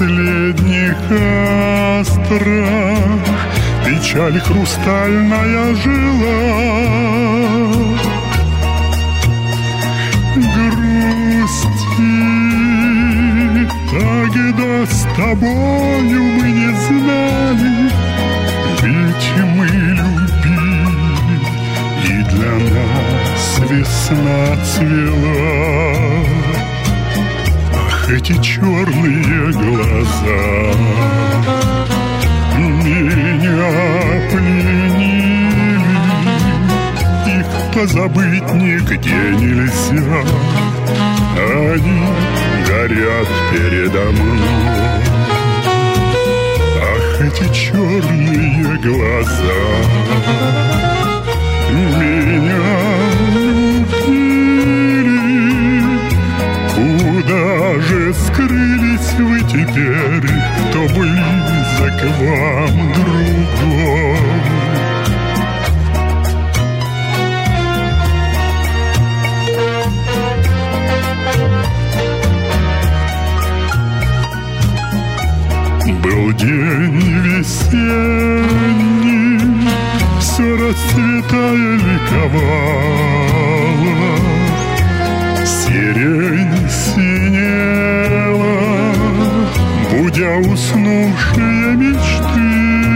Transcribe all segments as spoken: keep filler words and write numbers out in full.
последних астрах печаль хрустальная жила. Грусти тогда с тобою мы не знали, ведь мы любили, и для нас весна цвела. Ах, эти черные глаза меня пленили, их позабыть нигде нельзя. Они горят передо мной. Ах, эти черные глаза меня любили. Куда же скрылись вы теперь, кто близок вам другой? Был день весенний, все расцветая ликовала, сирень синела, будя уснувшие мечты.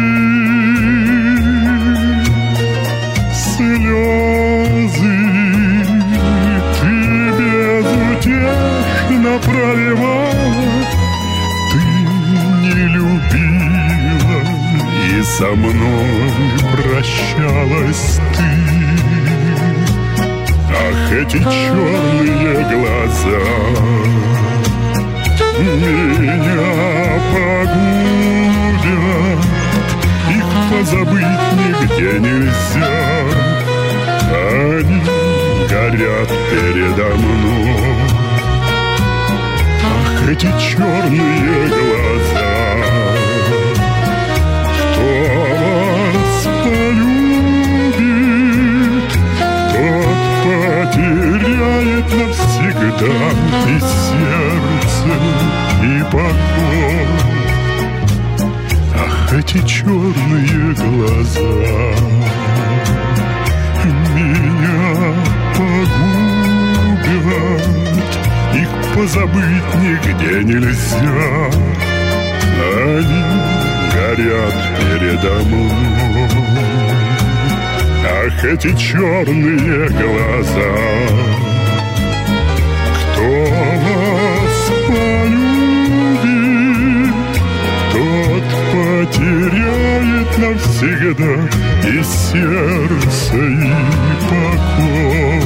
Слезы ты безутешно проливала, ты не любила, и со мной прощалась ты. Ах, эти черные глаза меня погубят, их позабыть нигде нельзя. Они горят передо мной. Ах, эти черные глаза, кто вас полюбит, тот потеряет навсегда и сердце, и покой. Ах, эти черные глаза меня погубят, их позабыть нигде нельзя. Они горят передо мной. Ах, эти черные глаза, кто вас полюбит, тот потеряет навсегда и сердце, и покой.